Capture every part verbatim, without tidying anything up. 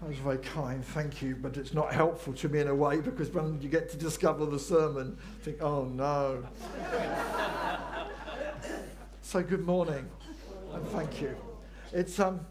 That's very kind, thank you, but it's not helpful to me in a way, because when you get to discover the sermon, you think, oh no. So good morning, and thank you. It's um.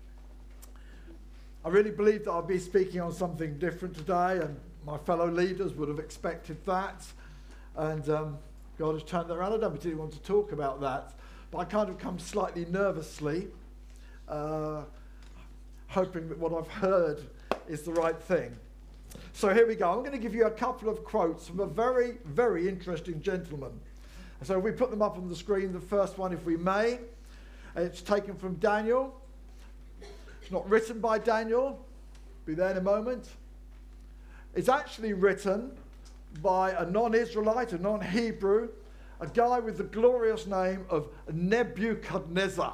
I really believed that I'd be speaking on something different today, and my fellow leaders would have expected that, and um, God has turned that around. I don't particularly want to talk about that, but I kind of come slightly nervously, uh, hoping that what I've heard is the right thing. So here we go. I'm going to give you a couple of quotes from a very, very interesting gentleman. So we put them up on the screen, the first one, if we may. It's taken from Daniel. It's not written by Daniel. Be there in a moment. It's actually written by a non-Israelite, a non-Hebrew, a guy with the glorious name of Nebuchadnezzar.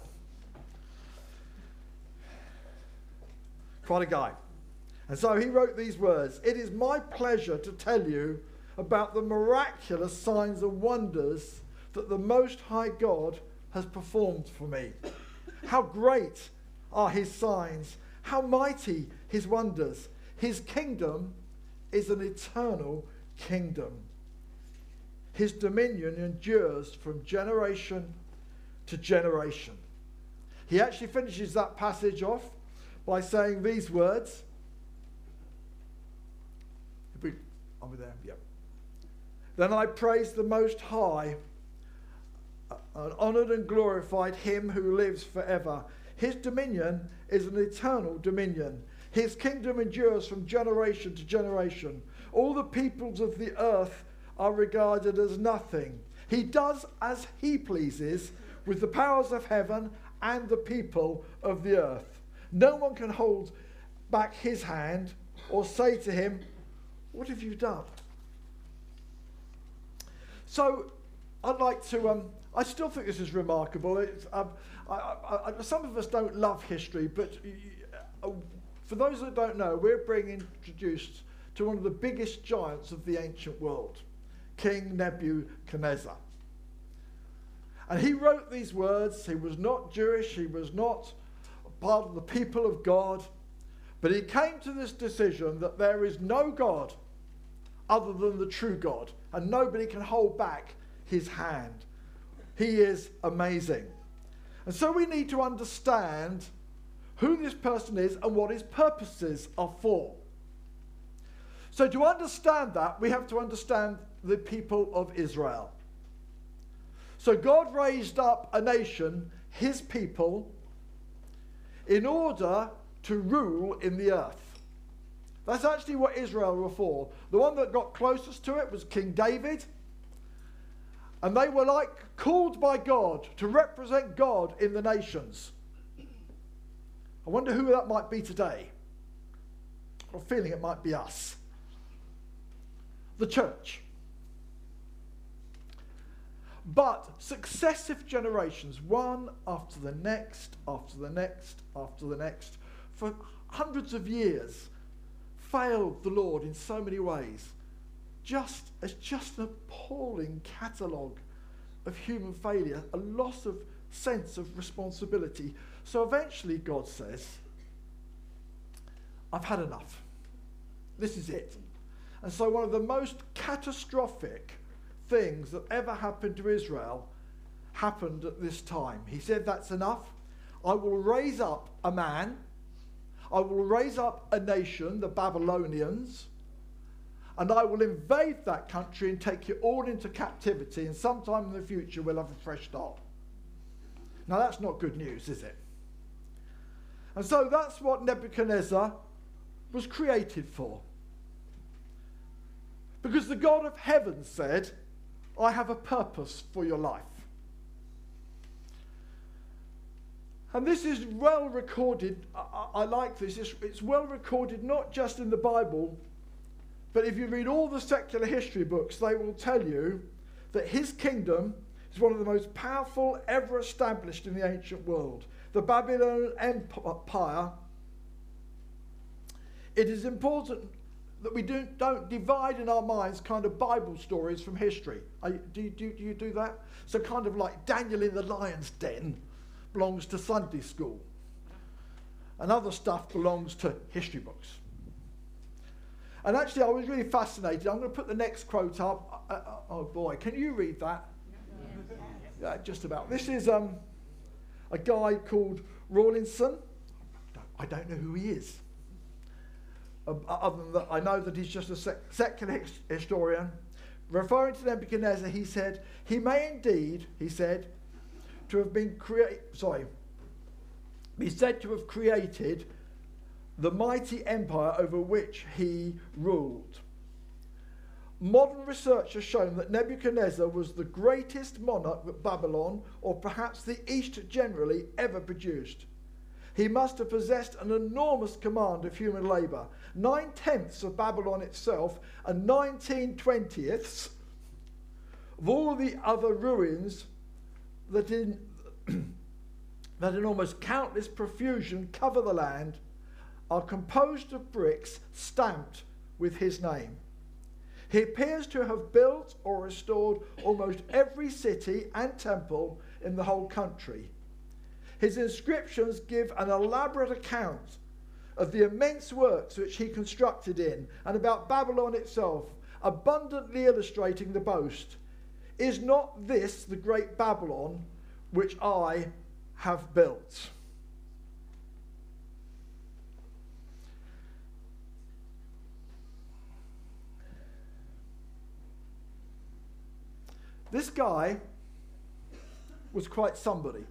Quite a guy. And so he wrote these words: "It is my pleasure to tell you about the miraculous signs and wonders that the Most High God has performed for me. How great are his signs, how mighty his wonders. His kingdom is an eternal kingdom. His dominion endures from generation to generation." He actually finishes that passage off by saying these words. Are we there? Yep. "Then I praised the Most High and honoured and glorified him who lives forever. His dominion is an eternal dominion. His kingdom endures from generation to generation. All the peoples of the earth are regarded as nothing. He does as he pleases with the powers of heaven and the people of the earth. No one can hold back his hand or say to him, 'What have you done?'" So I'd like to, um, I still think this is remarkable. It's, um, I, I, I, some of us don't love history, but uh, for those that don't know, we're being introduced to one of the biggest giants of the ancient world, King Nebuchadnezzar. And he wrote these words. He was not Jewish, he was not part of the people of God, but he came to this decision that there is no God other than the true God, and nobody can hold back his hand. He is amazing. And so we need to understand who this person is and what his purposes are for. So to understand that, we have to understand the people of Israel. So God raised up a nation, his people, in order to rule in the earth. That's actually what Israel were for. The one that got closest to it was King David. And they were like called by God to represent God in the nations. I wonder who that might be today. I have a feeling it might be us. The church. But successive generations, one after the next, after the next, after the next, for hundreds of years, failed the Lord in so many ways. Just as just an appalling catalogue of human failure, a loss of sense of responsibility. So eventually God says, "I've had enough. This is it." And so one of the most catastrophic things that ever happened to Israel happened at this time. He said, "That's enough. I will raise up a man. I will raise up a nation, the Babylonians, and I will invade that country and take you all into captivity, and sometime in the future we'll have a fresh start." Now that's not good news, is it? And so that's what Nebuchadnezzar was created for. Because the God of heaven said, "I have a purpose for your life." And this is well recorded. I, I like this. It's, it's well recorded not just in the Bible, but if you read all the secular history books, they will tell you that his kingdom is one of the most powerful ever established in the ancient world. The Babylonian Empire. It is important that we do, don't divide in our minds kind of Bible stories from history. Are, do, you, do, do you do that? So kind of like Daniel in the lion's den belongs to Sunday school. and other stuff belongs to history books. And actually, I was really fascinated. I'm going to put the next quote up. Uh, uh, oh boy, can you read that? Yeah, just about. This is um, a guy called Rawlinson. I don't know who he is. Uh, other than that, I know that he's just a sec secular his historian. Referring to Nebuchadnezzar, he said, he may indeed, he said, to have been created, sorry, be said to have created the mighty empire over which he ruled. Modern research has shown that Nebuchadnezzar was the greatest monarch that Babylon, or perhaps the East generally, ever produced. He must have possessed an enormous command of human labour, nine-tenths of Babylon itself, and nineteen twentieths of all the other ruins that in, that in almost countless profusion cover the land, are composed of bricks stamped with his name. He appears to have built or restored almost every city and temple in the whole country. His inscriptions give an elaborate account of the immense works which he constructed in and about Babylon itself, abundantly illustrating the boast, "Is not this the great Babylon which I have built?" This guy was quite somebody.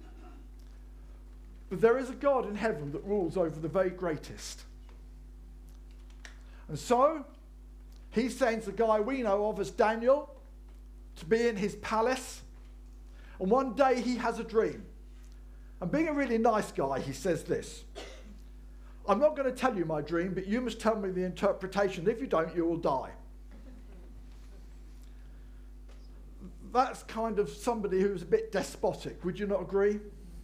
But there is a God in heaven that rules over the very greatest. And so, he sends the guy we know of as Daniel to be in his palace. And one day he has a dream. And being a really nice guy, he says this: "I'm not going to tell you my dream, but you must tell me the interpretation. If you don't, you will die." That's kind of somebody who's a bit despotic, would you not agree?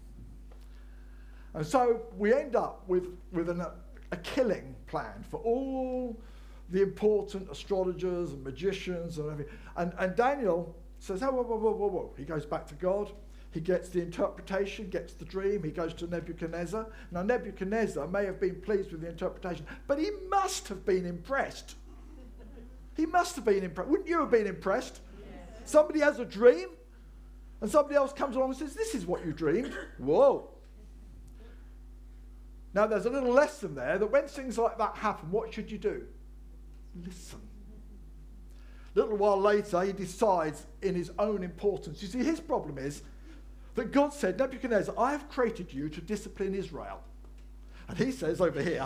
And so we end up with, with an, a killing plan for all the important astrologers and magicians and everything. And, and Daniel says, oh, whoa, whoa, whoa, whoa, whoa. He goes back to God. He gets the interpretation, gets the dream. He goes to Nebuchadnezzar. Now, Nebuchadnezzar may have been pleased with the interpretation, but he must have been impressed. He must have been impressed. Wouldn't you have been impressed? Yes. Somebody has a dream, and somebody else comes along and says, this is what you dreamed. Whoa. Now, there's a little lesson there that when things like that happen, what should you do? Listen. A little while later, he decides in his own importance. You see, his problem is that God said, Nebuchadnezzar, I have created you to discipline Israel. And he says over here,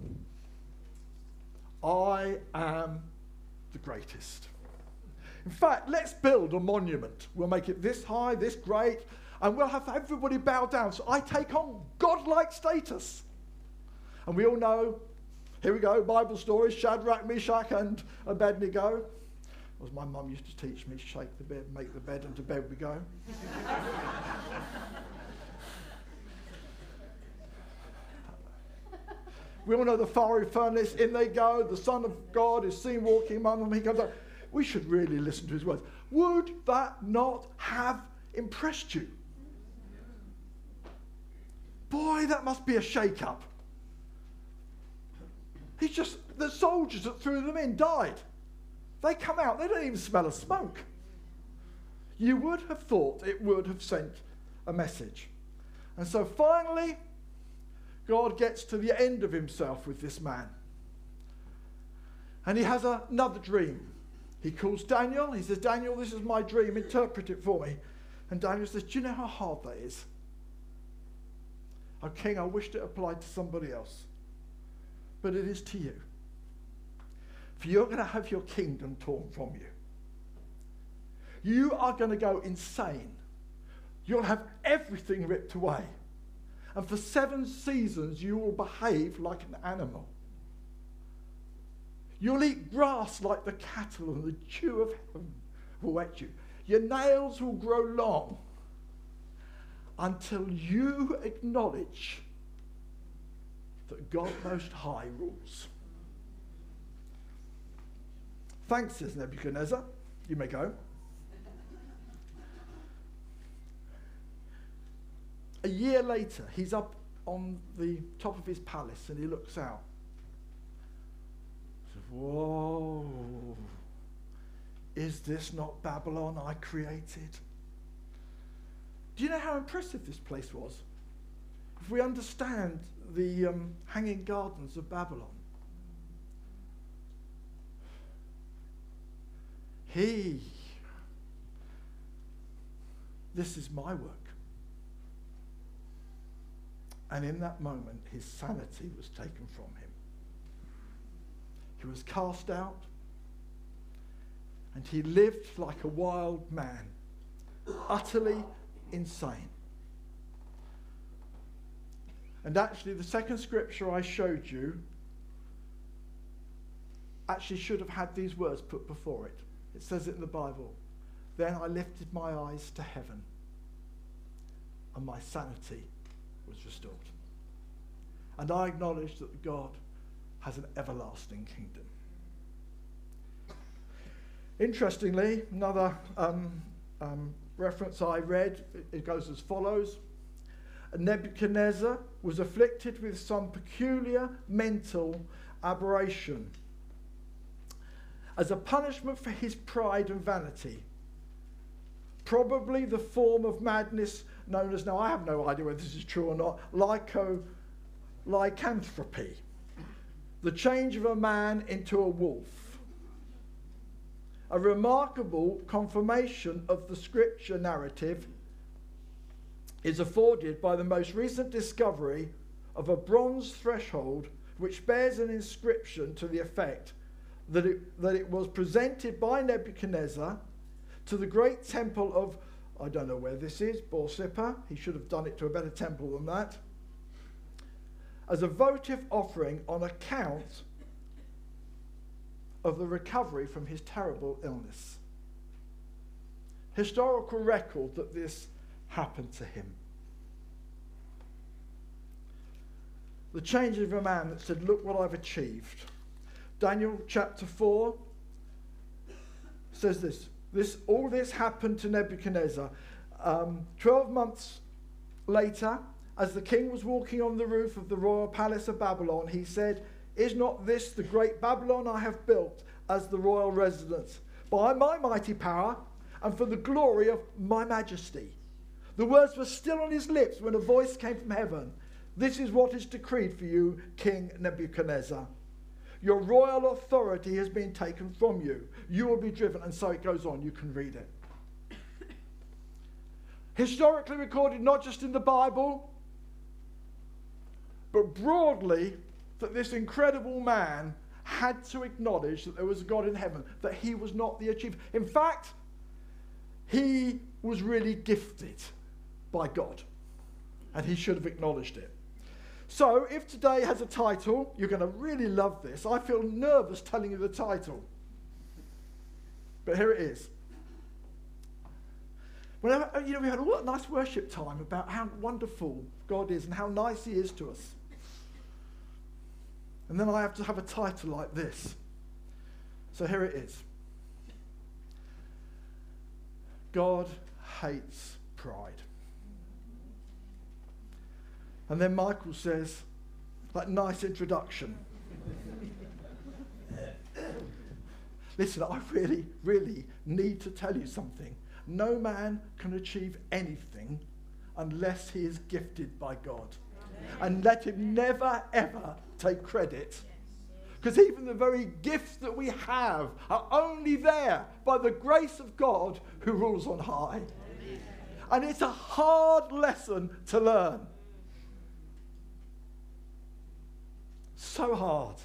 I am the greatest. In fact, let's build a monument. We'll make it this high, this great, and we'll have everybody bow down. So I take on godlike status. And we all know, here we go, Bible stories, Shadrach, Meshach, and Abednego. As my mum used to teach me, shake the bed, make the bed, and to bed we go. We all know the fiery furnace, in they go, the Son of God is seen walking among them, he comes up. We should really listen to his words. Would that not have impressed you? Boy, that must be a shake-up. He's just, the soldiers that threw them in died. They come out, they don't even smell of smoke. You would have thought it would have sent a message. And so finally, God gets to the end of himself with this man. And he has a, another dream. He calls Daniel, he says, Daniel, this is my dream, interpret it for me. And Daniel says, do you know how hard that is? Oh, King, I wished it applied to somebody else. But it is to you. For you're going to have your kingdom torn from you. You are going to go insane. You'll have everything ripped away. And for seven seasons, you will behave like an animal. You'll eat grass like the cattle, and the dew of heaven will wet you. Your nails will grow long until you acknowledge that God Most High rules. Thanks, says Nebuchadnezzar. You may go. A year later, he's up on the top of his palace and he looks out. He says, whoa, is this not Babylon I created? Do you know how impressive this place was? If we understand the um, hanging gardens of Babylon, he, this is my work. And in that moment, his sanity was taken from him. He was cast out, and he lived like a wild man, utterly insane. And actually, the second scripture I showed you actually should have had these words put before it. It says it in the Bible. Then I lifted my eyes to heaven, and my sanity was restored. And I acknowledge that God has an everlasting kingdom. Interestingly, another um, um, reference I read, it goes as follows. Nebuchadnezzar was afflicted with some peculiar mental aberration as a punishment for his pride and vanity. Probably the form of madness known as, now I have no idea whether this is true or not, lyco, lycanthropy, the change of a man into a wolf. A remarkable confirmation of the scripture narrative is afforded by the most recent discovery of a bronze threshold which bears an inscription to the effect that it, that it was presented by Nebuchadnezzar to the great temple of, I don't know where this is, Borsippa. He should have done it to a better temple than that, as a votive offering on account of the recovery from his terrible illness. Historical record that this happened to him. The change of a man that said, look what I've achieved. Daniel chapter four says this. This all this happened to Nebuchadnezzar. Um, Twelve months later, as the king was walking on the roof of the royal palace of Babylon, he said, is not this the great Babylon I have built as the royal residence, by my mighty power and for the glory of my majesty? The words were still on his lips when a voice came from heaven. This is what is decreed for you, King Nebuchadnezzar. Your royal authority has been taken from you. You will be driven. And so it goes on. You can read it. Historically recorded, not just in the Bible, but broadly, that this incredible man had to acknowledge that there was a God in heaven, that he was not the achiever. In fact, he was really gifted by God, and he should have acknowledged it. So, if today has a title, you're going to really love this. I feel nervous telling you the title, but here it is. Whenever, you know, we had all that nice worship time about how wonderful God is and how nice he is to us. And then I have to have a title like this. So here it is. God hates pride. And then Michael says, that nice introduction. Listen, I really, really need to tell you something. No man can achieve anything unless he is gifted by God. And let him never, ever take credit. Because even the very gifts that we have are only there by the grace of God who rules on high. And it's a hard lesson to learn. So hard.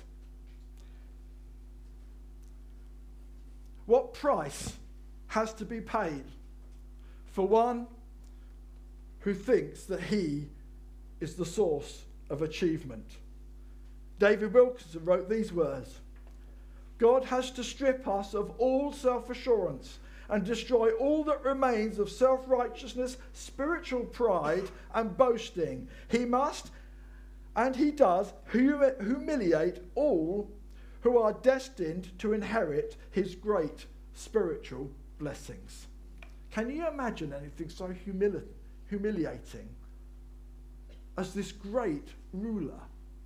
What price has to be paid for one who thinks that he is the source of achievement? David Wilkerson wrote these words. God has to strip us of all self-assurance and destroy all that remains of self-righteousness, spiritual pride and boasting. He must, and he does, humi- humiliate all who are destined to inherit his great spiritual blessings. Can you imagine anything so humili- humiliating as this great ruler,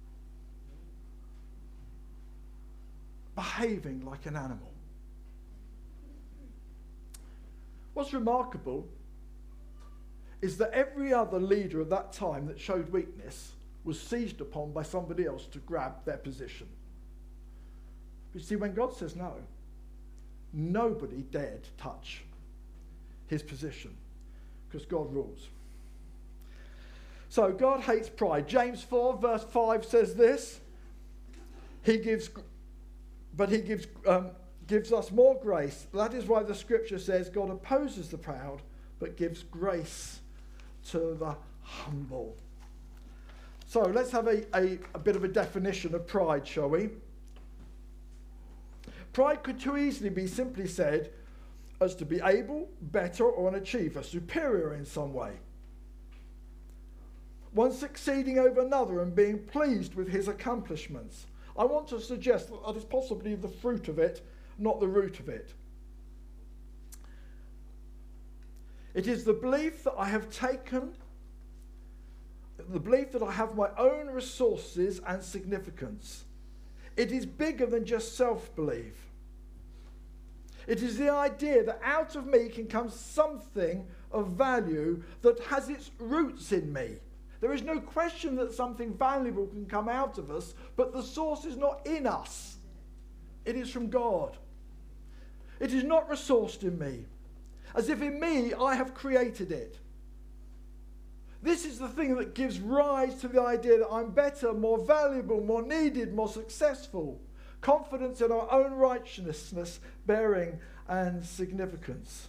behaving like an animal. What's remarkable is that every other leader of that time that showed weakness was seized upon by somebody else to grab their position. But you see, when God says no, nobody dared touch his position because God rules. So God hates pride. James four verse five says this. He gives, but he gives, um, gives us more grace. That is why the scripture says God opposes the proud, but gives grace to the humble. So let's have a, a, a bit of a definition of pride, shall we? Pride could too easily be simply said as to be able, better, or an achiever, superior in some way. One succeeding over another and being pleased with his accomplishments. I want to suggest that that is possibly the fruit of it, not the root of it. It is the belief that I have taken, the belief that I have my own resources and significance. It is bigger than just self-belief. It is the idea that out of me can come something of value that has its roots in me. There is no question that something valuable can come out of us, but the source is not in us. It is from God. It is not resourced in me, as if in me I have created it. This is the thing that gives rise to the idea that I'm better, more valuable, more needed, more successful. Confidence in our own righteousness, bearing, and significance.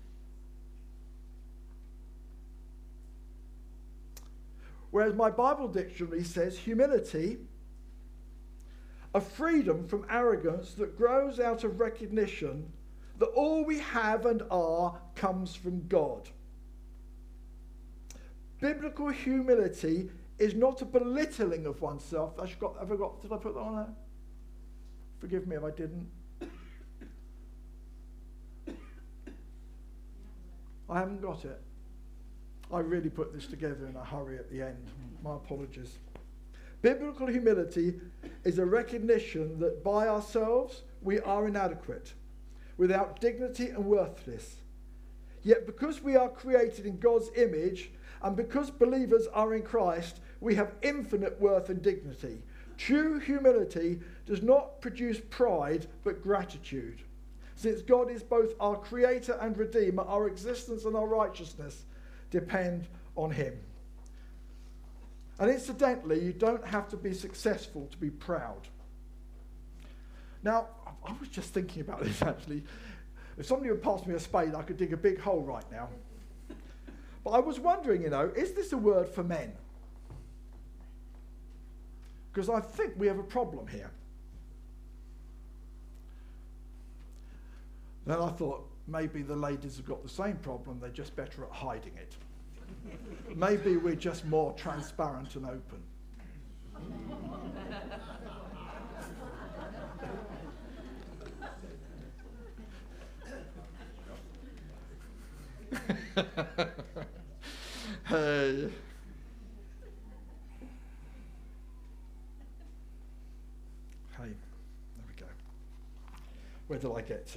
Whereas my Bible dictionary says humility, a freedom from arrogance that grows out of recognition that all we have and are comes from God. Biblical humility is not a belittling of oneself. I got, have I got, did I put that on there? Forgive me if I didn't. I haven't got it. I really put this together in a hurry at the end. My apologies. Biblical humility is a recognition that by ourselves we are inadequate, without dignity and worthless. Yet because we are created in God's image, and because believers are in Christ, we have infinite worth and dignity. True humility does not produce pride, but gratitude. Since God is both our creator and redeemer, our existence and our righteousness depend on him. And incidentally, you don't have to be successful to be proud. Now, I was just thinking about this actually. If somebody would pass me a spade, I could dig a big hole right now. But I was wondering, you know, is this a word for men? Because I think we have a problem here. Then I thought, maybe the ladies have got the same problem, they're just better at hiding it. Maybe we're just more transparent and open. Hey. Hey, there we go. Where did I get to?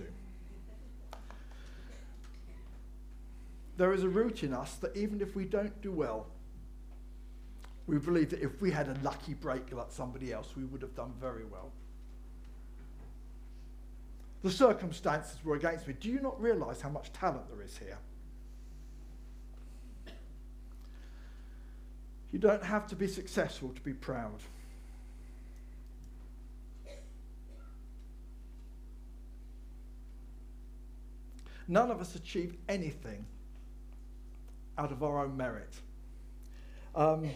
There is a root in us that even if we don't do well, we believe that if we had a lucky break like somebody else, we would have done very well. The circumstances were against me. Do you not realise how much talent there is here? You don't have to be successful to be proud. None of us achieve anything out of our own merit. Um,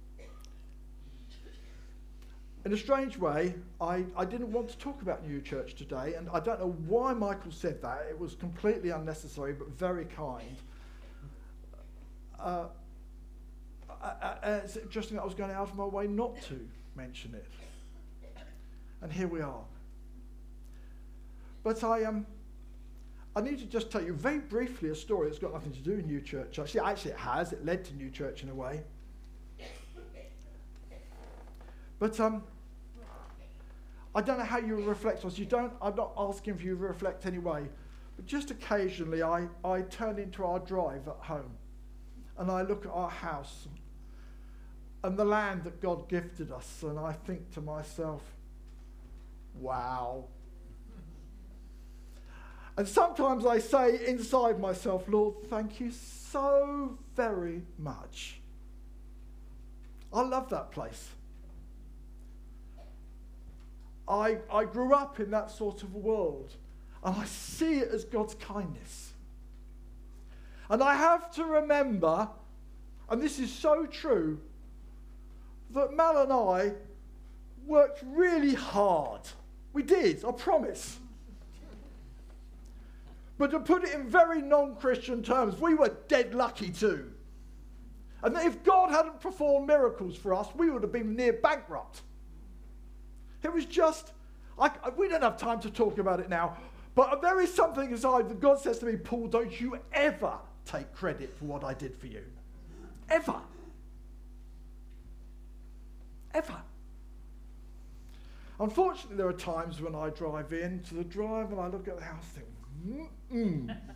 in a strange way, I, I didn't want to talk about New Church today, and I don't know why Michael said that. It was completely unnecessary, but very kind. Uh, I, I, it's interesting that I was going out of my way not to mention it. And here we are. But I am... Um, I need to just tell you very briefly a story that's got nothing to do with New Church. Actually, actually it has. It led to New Church in a way. But um, I don't know how you reflect on this. You don't, I'm not asking for you to reflect anyway. But just occasionally I, I turn into our drive at home and I look at our house and the land that God gifted us, and I think to myself, wow. And sometimes I say inside myself, Lord, thank you so very much. I love that place. I, I grew up in that sort of world, and I see it as God's kindness. And I have to remember, and this is so true, that Mel and I worked really hard. We did, I promise. But to put it in very non-Christian terms, we were dead lucky too. And if God hadn't performed miracles for us, we would have been near bankrupt. It was just, I, we don't have time to talk about it now, but there is something inside that God says to me, Paul, don't you ever take credit for what I did for you. Ever. Ever. Unfortunately, there are times when I drive into the drive and I look at the house and think, mm-mm.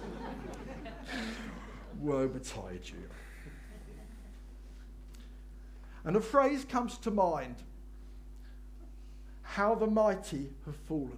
Woe betide you. And a phrase comes to mind, how the mighty have fallen.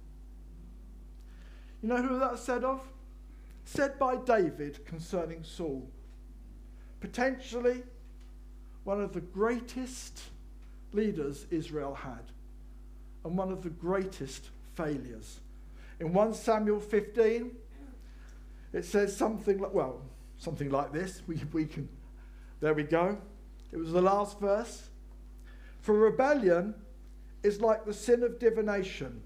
You know who that's said of? Said by David concerning Saul. Potentially one of the greatest leaders Israel had, and one of the greatest failures. In First Samuel fifteen, it says something like, well, something like this. We, we can, there we go. It was the last verse. For rebellion is like the sin of divination,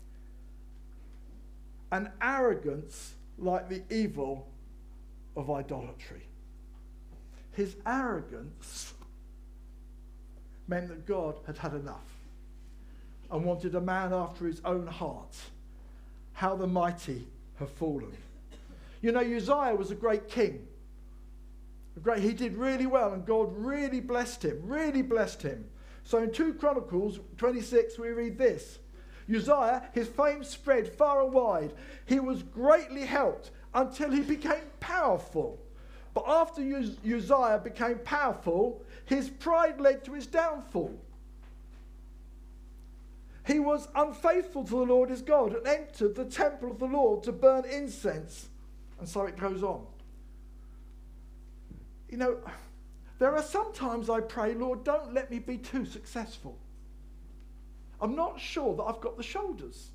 and arrogance like the evil of idolatry. His arrogance meant that God had had enough and wanted a man after his own heart. How the mighty have fallen. You know, Uzziah was a great king. A great, he did really well, and God really blessed him, really blessed him. So in Second Chronicles twenty-six, we read this. Uzziah, his fame spread far and wide. He was greatly helped until he became powerful. But after Uz- Uzziah became powerful, his pride led to his downfall. He was unfaithful to the Lord his God and entered the temple of the Lord to burn incense. And so it goes on. You know, there are some times I pray, Lord, don't let me be too successful. I'm not sure that I've got the shoulders.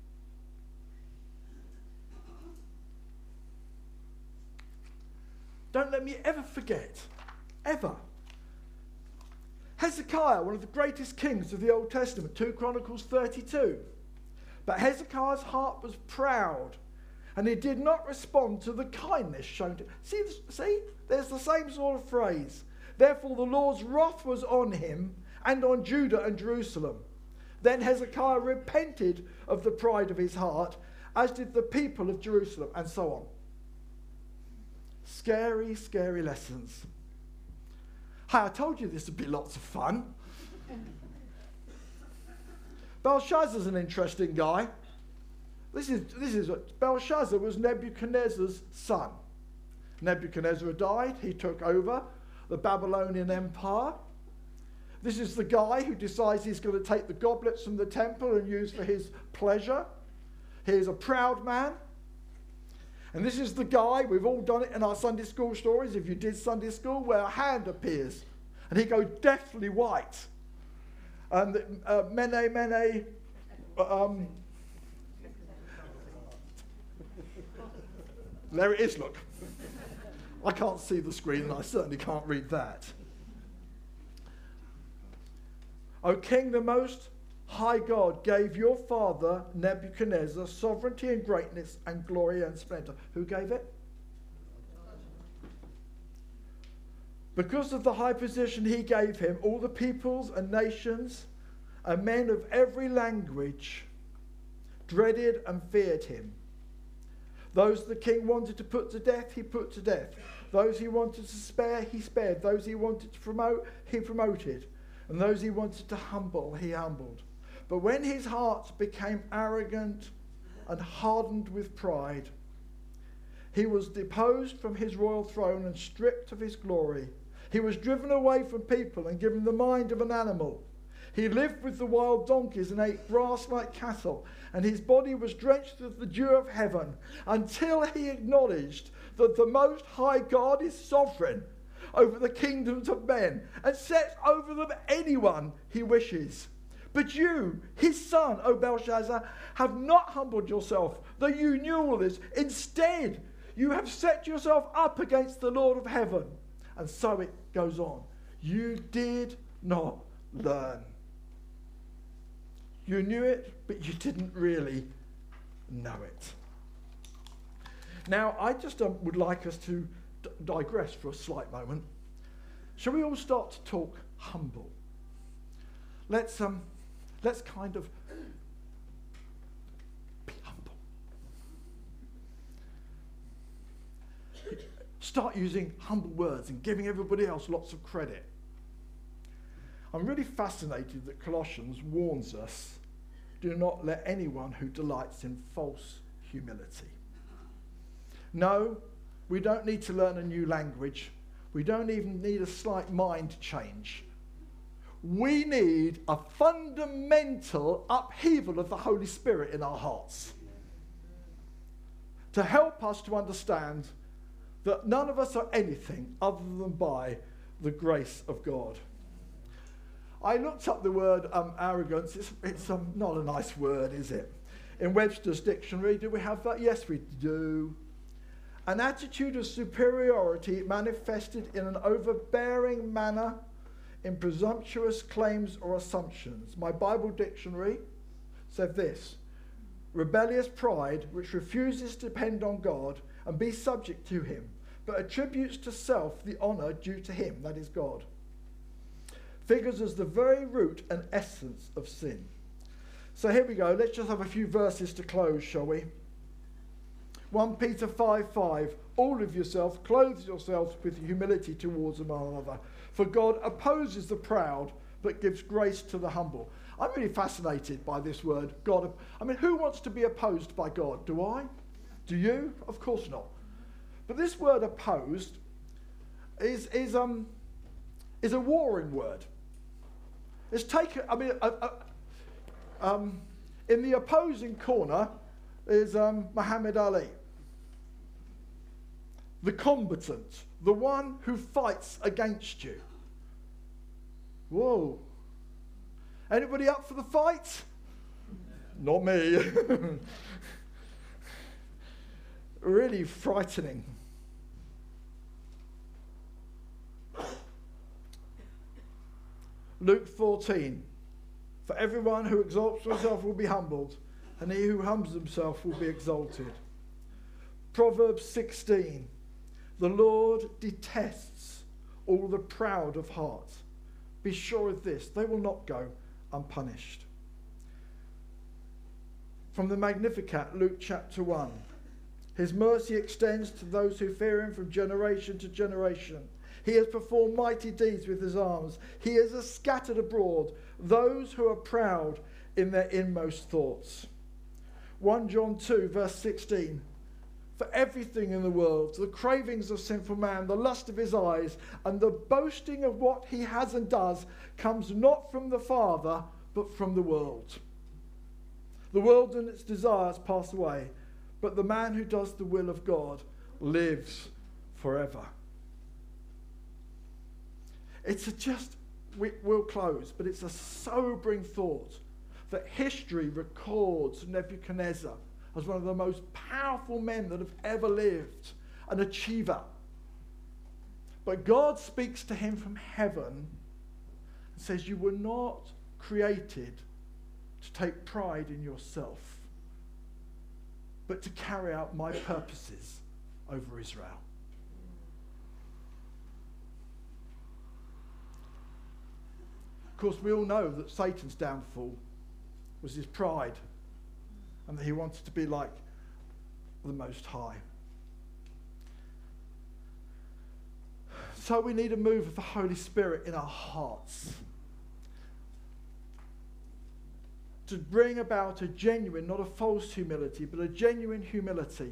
Don't let me ever forget, ever. Hezekiah, one of the greatest kings of the Old Testament, Second Chronicles thirty-two. But Hezekiah's heart was proud, and he did not respond to the kindness shown to him. See, see, there's the same sort of phrase. Therefore the Lord's wrath was on him and on Judah and Jerusalem. Then Hezekiah repented of the pride of his heart, as did the people of Jerusalem, and so on. Scary, scary lessons. Hey, I told you this would be lots of fun. Belshazzar's an interesting guy. This is, this is what Belshazzar was Nebuchadnezzar's son. Nebuchadnezzar died. He took over the Babylonian Empire. This is the guy who decides he's going to take the goblets from the temple and use for his pleasure. He is a proud man. And this is the guy, we've all done it in our Sunday school stories, if you did Sunday school, where a hand appears and he goes deathly white. And uh, Mene, Mene, um, there it is, look. I can't see the screen and I certainly can't read that. O King, the most high God gave your father Nebuchadnezzar sovereignty and greatness and glory and splendor. Who gave it? Because of the high position he gave him, all the peoples and nations and men of every language dreaded and feared him. Those the king wanted to put to death, he put to death. Those he wanted to spare, he spared. Those he wanted to promote, he promoted. And those he wanted to humble, he humbled. But when his heart became arrogant and hardened with pride, he was deposed from his royal throne and stripped of his glory. He was driven away from people and given the mind of an animal. He lived with the wild donkeys and ate grass like cattle, and his body was drenched with the dew of heaven, until he acknowledged that the Most High God is sovereign over the kingdoms of men and sets over them anyone he wishes. But you, his son, O Belshazzar, have not humbled yourself, though you knew all this. Instead, you have set yourself up against the Lord of heaven. And so it goes on. You did not learn. You knew it, but you didn't really know it. Now, I just um, would like us to d- digress for a slight moment. Shall we all start to talk humble? Let's um, let's kind of be humble. Start using humble words and giving everybody else lots of credit. I'm really fascinated that Colossians warns us, do not let anyone who delights in false humility. No, we don't need to learn a new language. We don't even need a slight mind change. We need a fundamental upheaval of the Holy Spirit in our hearts to help us to understand that none of us are anything other than by the grace of God. I looked up the word um, arrogance. It's, it's um, not a nice word, is it? In Webster's dictionary, do we have that? Yes, we do. An attitude of superiority manifested in an overbearing manner, in presumptuous claims or assumptions. My Bible dictionary said this: rebellious pride which refuses to depend on God and be subject to him, but attributes to self the honour due to him, that is God. Figures as the very root and essence of sin. So here we go. Let's just have a few verses to close, shall we? First Peter five five, all of yourself, clothe yourselves with humility towards one another. For God opposes the proud, but gives grace to the humble. I'm really fascinated by this word, God. I mean, who wants to be opposed by God? Do I? Do you? Of course not. But this word opposed is, is, um, is a warring word. It's taken, I mean, uh, uh, um, in the opposing corner is um, Muhammad Ali. The combatant, the one who fights against you. Whoa. Anybody up for the fight? Not me. Really frightening. Luke fourteen. For everyone who exalts himself will be humbled, and he who humbles himself will be exalted. Proverbs sixteen. The Lord detests all the proud of heart. Be sure of this, they will not go unpunished. From the Magnificat, Luke chapter one. His mercy extends to those who fear him from generation to generation. He has performed mighty deeds with his arms. He has scattered abroad those who are proud in their inmost thoughts. First John two, verse sixteen. For everything in the world, the cravings of sinful man, the lust of his eyes, and the boasting of what he has and does, comes not from the Father, but from the world. The world and its desires pass away, but the man who does the will of God lives forever. It's a just, we, we'll close, but it's a sobering thought that history records Nebuchadnezzar as one of the most powerful men that have ever lived, an achiever. But God speaks to him from heaven and says, you were not created to take pride in yourself, but to carry out my purposes over Israel. Of course, we all know that Satan's downfall was his pride, and that he wanted to be like the Most High. So we need a move of the Holy Spirit in our hearts. to bring about a genuine, not a false humility, but a genuine humility.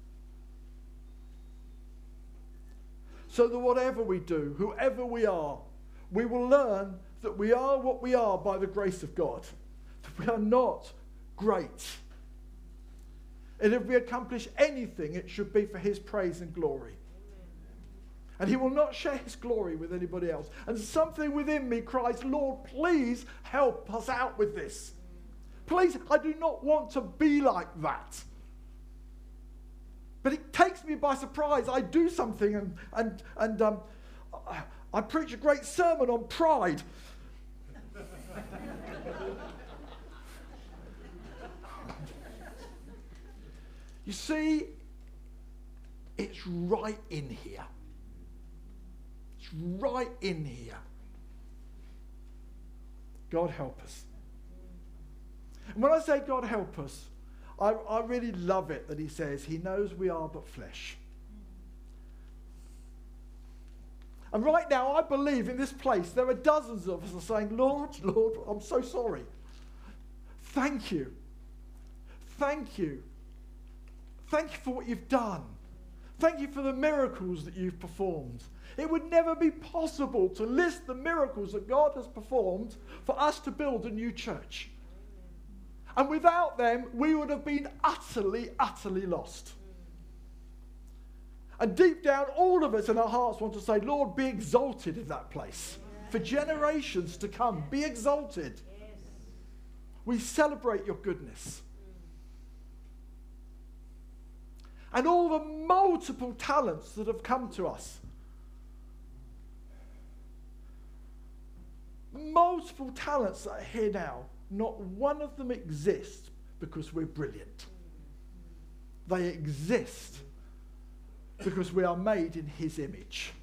So that whatever we do, whoever we are, we will learn that we are what we are by the grace of God. That we are not great. And if we accomplish anything, it should be for his praise and glory. And he will not share his glory with anybody else. And something within me cries, Lord, please help us out with this. Please, I do not want to be like that. But it takes me by surprise. I do something and, and, and um, I preach a great sermon on pride. You see, it's right in here. It's right in here. God help us. And when I say God help us, I, I really love it that he says he knows we are but flesh. And right now, I believe in this place, there are dozens of us are saying, Lord, Lord, I'm so sorry. Thank you. Thank you. Thank you for what you've done. Thank you for the miracles that you've performed. It would never be possible to list the miracles that God has performed for us to build a new church. And without them, we would have been utterly, utterly lost. And deep down, all of us in our hearts want to say, Lord, be exalted in that place. For generations to come, be exalted. We celebrate your goodness. And all the multiple talents that have come to us. Multiple talents that are here now. Not one of them exists because we're brilliant. They exist because we are made in his image.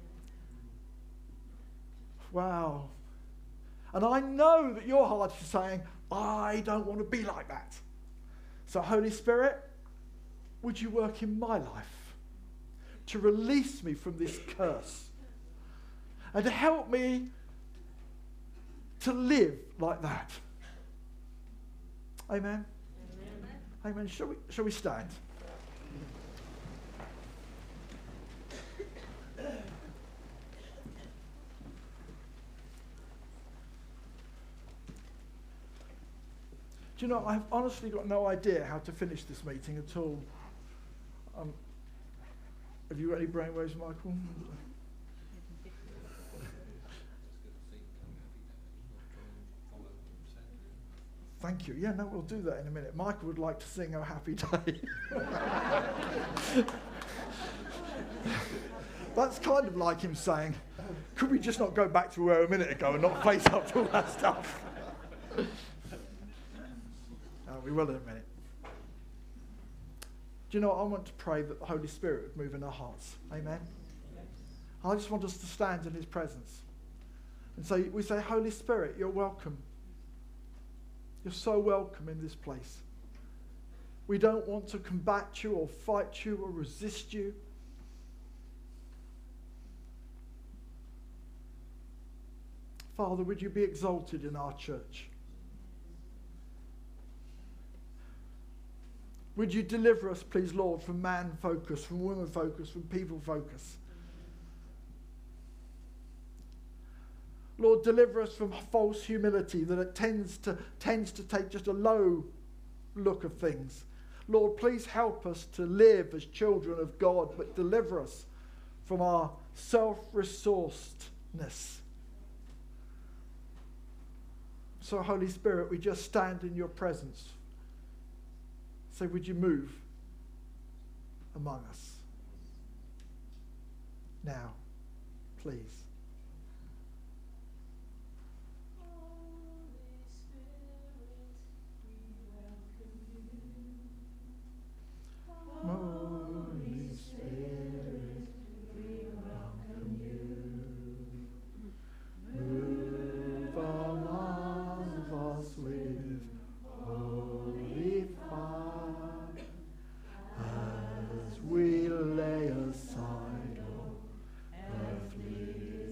Wow. And I know that your heart is saying, I don't want to be like that. So Holy Spirit, would you work in my life to release me from this curse and to help me to live like that? Amen? Amen. Amen. Shall we, shall we stand? Do you know, I've honestly got no idea how to finish this meeting at all. Um, have you got any brainwaves, Michael? Thank you. Yeah, no, we'll do that in a minute. Michael would like to sing "Oh Happy Day." That's kind of like him saying, could we just not go back to where we were a minute ago and not face up to all that stuff? Oh, we will in a minute. Do you know what? I want to pray that the Holy Spirit would move in our hearts. Amen? I just want us to stand in his presence. And so we say, Holy Spirit, you're welcome. You're so welcome in this place. We don't want to combat you or fight you or resist you. Father, would you be exalted in our church? Would you deliver us, please, Lord, from man focus, from woman focus, from people focus? Lord, deliver us from false humility that it tends to, tends to take just a low look of things. Lord, please help us to live as children of God, but deliver us from our self-resourcedness. So, Holy Spirit, we just stand in your presence. So would you move among us now, please? Holy Spirit, we welcome you. Move among us with holy fire as we lay aside all earthly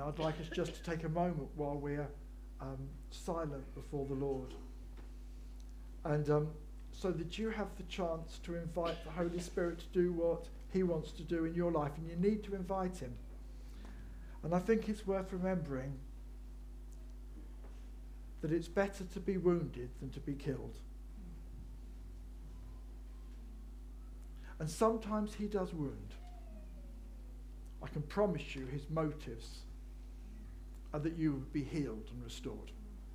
I'd like us just to take a moment while we're um, silent before the Lord. And um, so that you have the chance to invite the Holy Spirit to do what he wants to do in your life, and you need to invite him. And I think it's worth remembering that it's better to be wounded than to be killed. And sometimes he does wound. I can promise you his motives are that you will be healed and restored.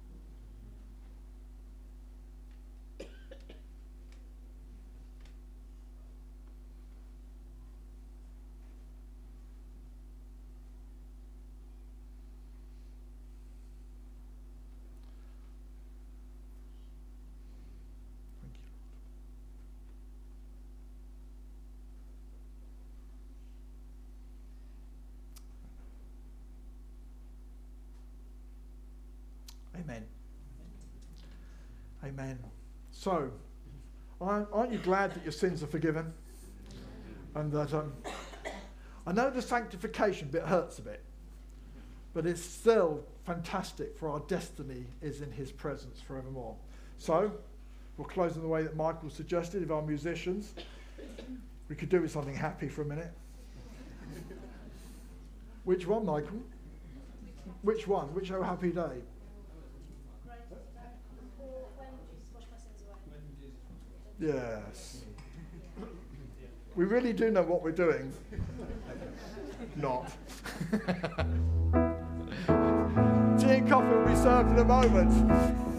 Amen. Amen. So, aren't you glad that your sins are forgiven? And that, um, I know the sanctification bit hurts a bit, but it's still fantastic, for our destiny is in his presence forevermore. So, we'll close in the way that Michael suggested. If our musicians, we could do with something happy for a minute. Which one, Michael? Which one? Which Oh Happy Day? Yes. We really do know what we're doing. Not. Tea and coffee will be served in a moment.